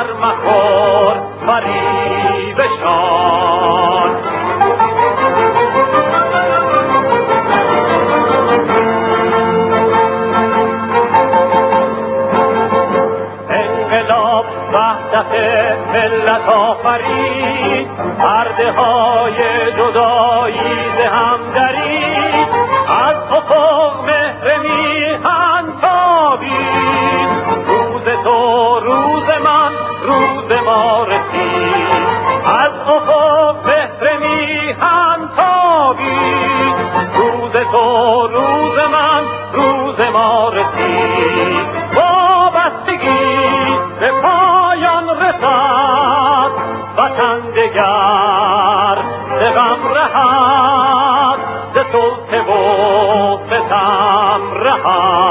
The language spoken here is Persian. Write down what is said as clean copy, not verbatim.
بر مخور فریبشان. انقلاب وحدت ملت آفرید، پرده های جدایی ز هم درید، از افق مهر میهن تابید. روز تو روز من روز ما رسید، از افق مهر میهن تابید. روز تو روز من روز ما رسید، وابستگی به پایان رسد، وطن دگر ز غم رهد، ز سلطه و ستم رهد.